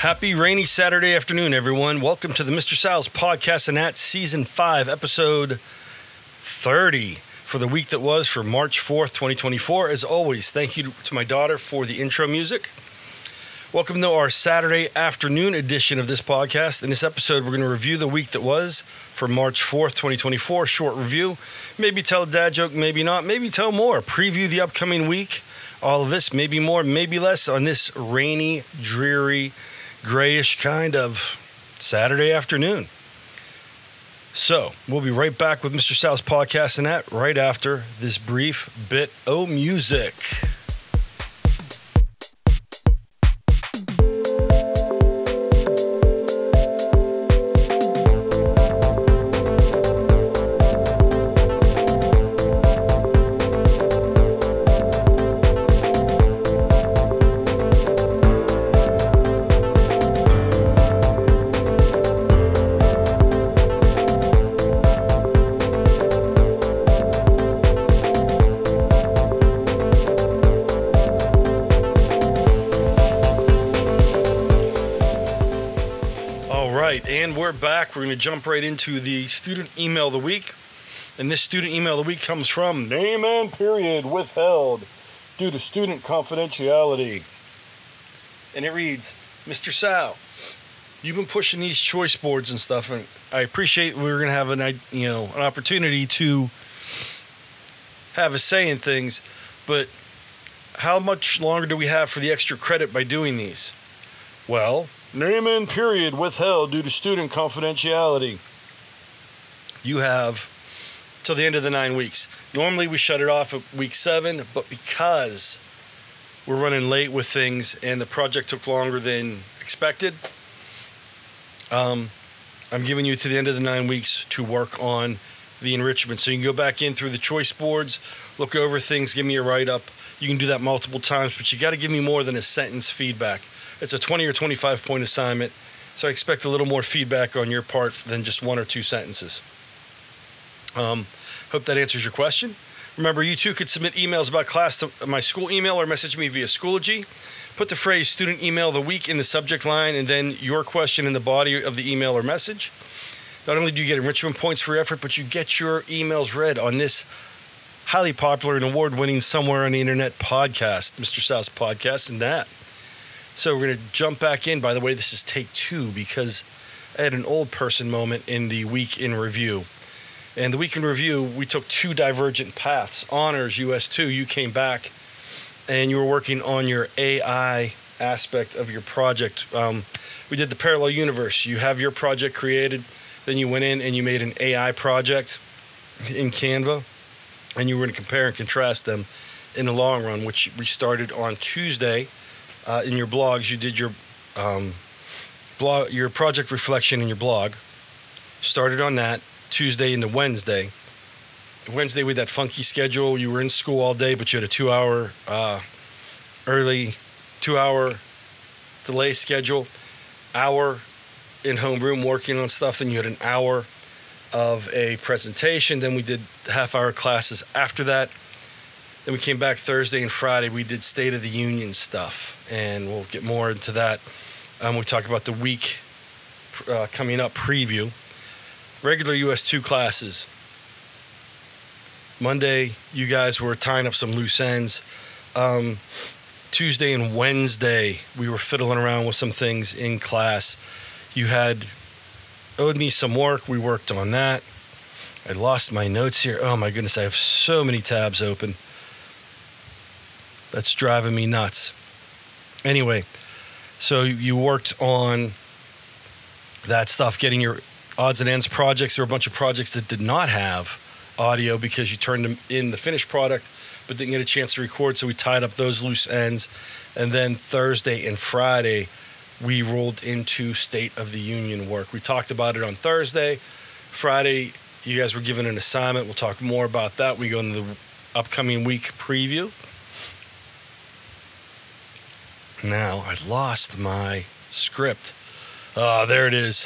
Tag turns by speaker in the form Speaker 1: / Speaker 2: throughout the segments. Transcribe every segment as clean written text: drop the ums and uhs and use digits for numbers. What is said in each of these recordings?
Speaker 1: Happy rainy Saturday afternoon, everyone. Welcome to the Mr. Sal's Podcast and at Season 5, Episode 30 for the week that was for March 4th, 2024. As always, thank you to my daughter for the intro music. Welcome to our Saturday afternoon edition of this podcast. In this episode, we're going to review the week that was for March 4th, 2024. Short review. Maybe tell a dad joke, maybe not. Maybe tell more. Preview the upcoming week. All of this, maybe more, maybe less on this rainy, dreary, grayish kind of Saturday afternoon. So we'll be right back with Mr. Sal's Podcast and that right after this brief bit of music. And we're back. We're going to jump right into the student email of the week. And this student email of the week comes from name and period withheld due to student confidentiality. And it reads, Mr. Sal, you've been pushing these choice boards and stuff, and I appreciate we're going to have an opportunity to have a say in things, but how much longer do we have for the extra credit by doing these? Well, name and period withheld due to student confidentiality. You have till the end of the 9 weeks. Normally we shut it off at week 7, but because we're running late with things and the project took longer than expected, I'm giving you to the end of the 9 weeks to work on the enrichment. So you can go back in through the choice boards, look over things, give me a write-up. You can do that multiple times, but you got to give me more than a sentence feedback. It's a 20 or 25 point assignment, so I expect a little more feedback on your part than just 1 or 2 sentences. Hope that answers your question. Remember, you too could submit emails about class to my school email or message me via Schoology. Put the phrase student email of the week in the subject line and then your question in the body of the email or message. Not only do you get enrichment points for your effort, but you get your emails read on this highly popular and award-winning Somewhere on the Internet podcast, Mr. Sal's Podcast and that. So we're going to jump back in. By the way, this is take 2 because I had an old person moment in the week in review. And the week in review, we took 2 divergent paths. Honors, US 2, you came back and you were working on your AI aspect of your project. We did the parallel universe. You have your project created, then you went in and you made an AI project in Canva, and you were going to compare and contrast them in the long run, which we started on Tuesday. In your blogs, you did your your project reflection in your blog. Started on that Tuesday into Wednesday. Wednesday with that funky schedule. You were in school all day, but you had a 2-hour early, 2-hour delay schedule. Hour in homeroom working on stuff. Then you had an hour of a presentation. Then we did half-hour classes after that. Then we came back Thursday and Friday. We did State of the Union stuff, and we'll get more into that. We talked about the week coming up preview. Regular US 2 classes. Monday, you guys were tying up some loose ends. Tuesday and Wednesday, we were fiddling around with some things in class. You had owed me some work. We worked on that. I lost my notes here. Oh, my goodness. I have so many tabs open. That's driving me nuts. Anyway, so you worked on that stuff, getting your odds and ends projects. There were a bunch of projects that did not have audio because you turned them in the finished product but didn't get a chance to record, so we tied up those loose ends. And then Thursday and Friday, we rolled into State of the Union work. We talked about it on Thursday. Friday, you guys were given an assignment. We'll talk more about that. We go into the upcoming week preview. Now, I lost my script. Oh, there it is.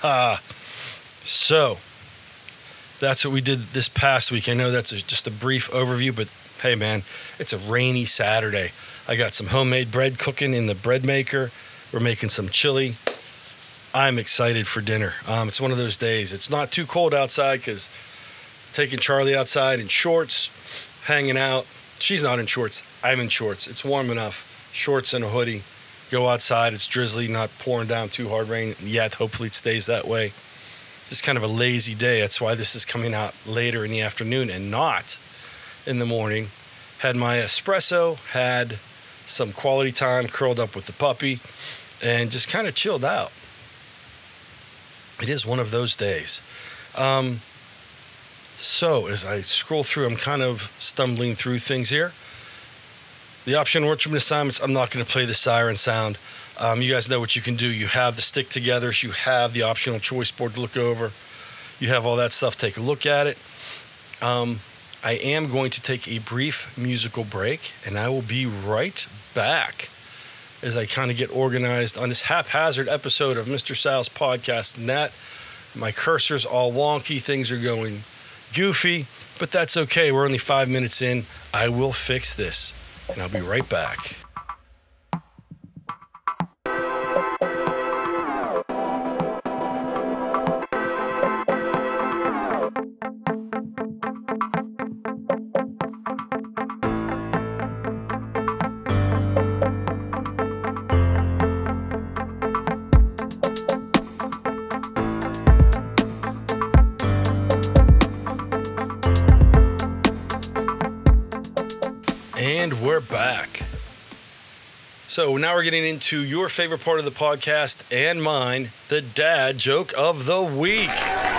Speaker 1: So, that's what we did this past week. I know that's just a brief overview, but hey, man, it's a rainy Saturday. I got some homemade bread cooking in the bread maker. We're making some chili. I'm excited for dinner. It's one of those days. It's not too cold outside because taking Charlie outside in shorts, hanging out. She's not in shorts. I'm in shorts. It's warm enough. Shorts and a hoodie. Go outside. It's drizzly, not pouring down too hard rain yet. Hopefully it stays that way. Just kind of a lazy day. That's why this is coming out later in the afternoon and not in the morning. Had my espresso, had some quality time, curled up with the puppy, and just kind of chilled out. It is one of those days. So as I scroll through, I'm kind of stumbling through things here. The option enrichment assignments, I'm not going to play the siren sound. You guys know what you can do. You have the stick togethers. You have the optional choice board to look over. You have all that stuff. Take a look at it. I am going to take a brief musical break, and I will be right back as I kind of get organized on this haphazard episode of Mr. Sal's podcast. And that, my cursor's all wonky. Things are going goofy, but that's okay. We're only 5 minutes in. I will fix this, and I'll be right back. And we're back. So now we're getting into your favorite part of the podcast and mine, the dad joke of the week.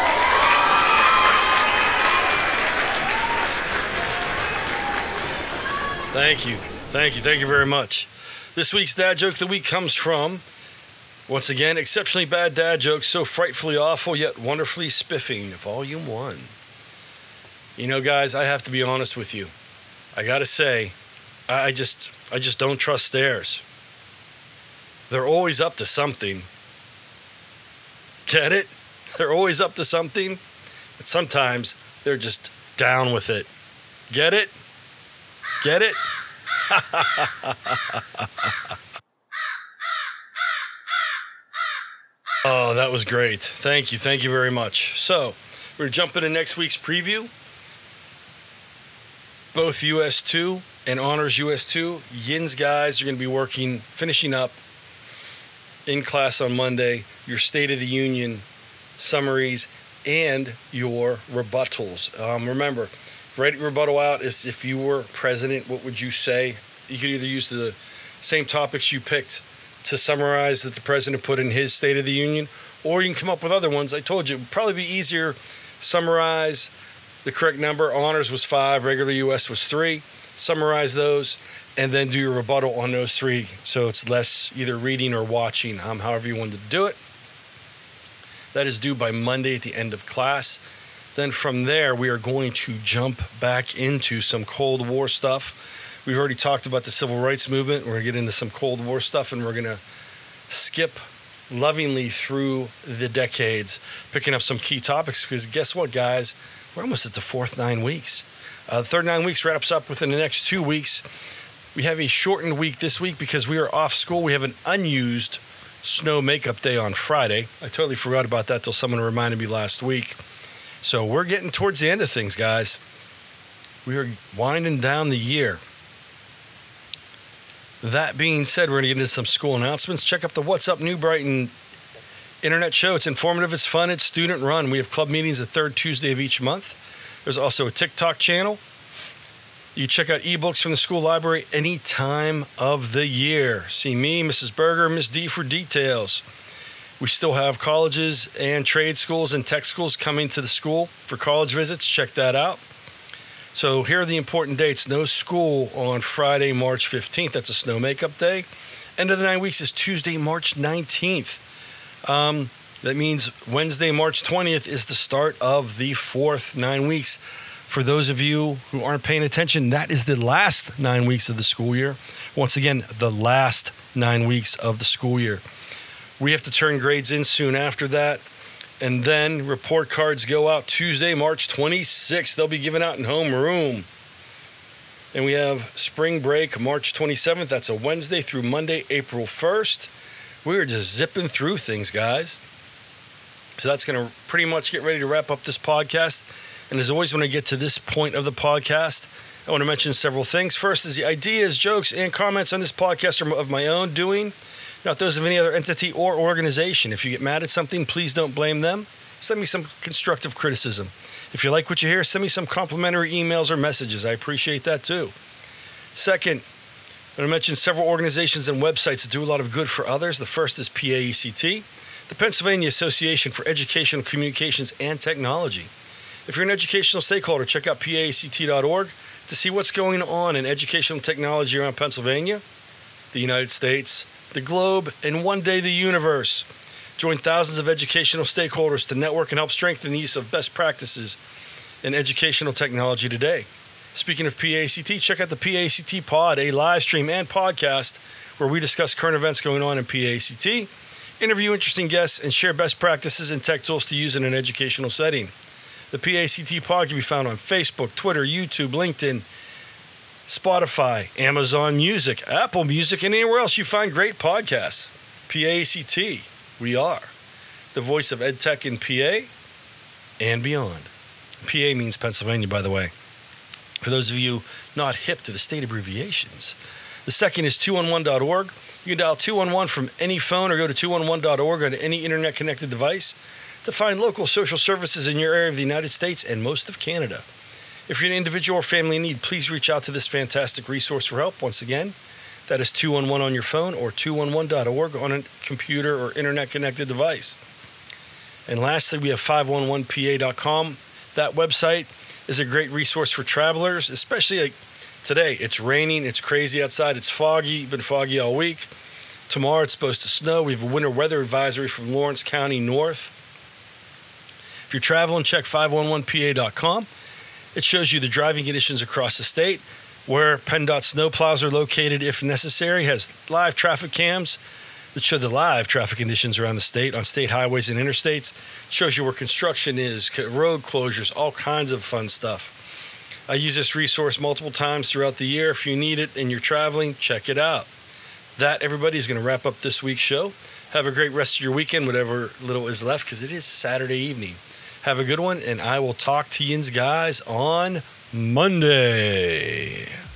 Speaker 1: Thank you very much. This week's dad joke of the week comes from, once again, Exceptionally Bad Dad Jokes, So Frightfully Awful Yet Wonderfully Spiffing, Volume 1. You know, guys, I have to be honest with you. I gotta say, I just don't trust stairs. They're always up to something. Get it? They're always up to something, but sometimes they're just down with it. Get it? Get it? Oh, that was great. Thank you very much. So, we're jumping to next week's preview. Both US 2 and Honors US 2. Yin's guys are going to be finishing up in class on Monday, your State of the Union summaries and your rebuttals. Remember, writing rebuttal out is if you were president, what would you say? You could either use the same topics you picked to summarize that the president put in his State of the Union, or you can come up with other ones. I told you, it would probably be easier summarize the correct number. Honors was 5, regular US was 3. Summarize those, and then do your rebuttal on those 3. So it's less either reading or watching, however you wanted to do it. That is due by Monday at the end of class. Then from there, we are going to jump back into some Cold War stuff. We've already talked about the Civil Rights Movement. We're going to get into some Cold War stuff, and we're going to skip lovingly through the decades, picking up some key topics, because guess what, guys? We're almost at the fourth 9 weeks. The third 9 weeks wraps up within the next 2 weeks. We have a shortened week this week because we are off school. We have an unused snow makeup day on Friday. I totally forgot about that till someone reminded me last week. So we're getting towards the end of things, guys. We are winding down the year. That being said, we're going to get into some school announcements. Check out the What's Up New Brighton internet show. It's informative, it's fun, it's student run. We have club meetings the third Tuesday of each month. There's also a TikTok channel. You check out ebooks from the school library any time of the year. See me, Mrs. Berger, Miss D for details. We still have colleges and trade schools and tech schools coming to the school for college visits. Check that out. So here are the important dates. No school on Friday, March 15th. That's a snow makeup day. End of the 9 weeks is Tuesday, March 19th. That means Wednesday, March 20th is the start of the fourth 9 weeks. For those of you who aren't paying attention, that is the last 9 weeks of the school year. Once again, the last 9 weeks of the school year. We have to turn grades in soon after that. And then report cards go out Tuesday, March 26th. They'll be given out in homeroom. And we have spring break March 27th. That's a Wednesday through Monday, April 1st. We're just zipping through things, guys. So that's going to pretty much get ready to wrap up this podcast. And as always, when I get to this point of the podcast, I want to mention several things. First is the ideas, jokes, and comments on this podcast are of my own doing, not those of any other entity or organization. If you get mad at something, please don't blame them. Send me some constructive criticism. If you like what you hear, send me some complimentary emails or messages. I appreciate that too. Second, I'm going to mention several organizations and websites that do a lot of good for others. The first is PAECT, the Pennsylvania Association for Educational Communications and Technology. If you're an educational stakeholder, check out PAECT.org to see what's going on in educational technology around Pennsylvania, the United States, the globe, and one day the universe. Join thousands of educational stakeholders to network and help strengthen the use of best practices in educational technology today. Speaking of PACT, check out the PACT Pod, a live stream and podcast where we discuss current events going on in PACT, interview interesting guests, and share best practices and tech tools to use in an educational setting. The PACT Pod can be found on Facebook, Twitter, YouTube, LinkedIn, Spotify, Amazon Music, Apple Music, and anywhere else you find great podcasts. PACT. We are the voice of EdTech in PA and beyond. PA means Pennsylvania, by the way, for those of you not hip to the state abbreviations. The second is 211.org. You can dial 211 from any phone or go to 211.org on any internet-connected device to find local social services in your area of the United States and most of Canada. If you're an individual or family in need, please reach out to this fantastic resource for help. Once again, that is 211 on your phone or 211.org on a computer or internet-connected device. And lastly, we have 511pa.com. That website is a great resource for travelers, especially like today. It's raining, it's crazy outside, it's foggy, been foggy all week. Tomorrow it's supposed to snow. We have a winter weather advisory from Lawrence County north. If you're traveling, check 511pa.com. It shows you the driving conditions across the state, where PennDOT snowplows are located if necessary, has live traffic cams that show the live traffic conditions around the state on state highways and interstates. It shows you where construction is, road closures, all kinds of fun stuff. I use this resource multiple times throughout the year. If you need it and you're traveling, check it out. That, everybody, is going to wrap up this week's show. Have a great rest of your weekend, whatever little is left, because it is Saturday evening. Have a good one, and I will talk to you guys on Monday.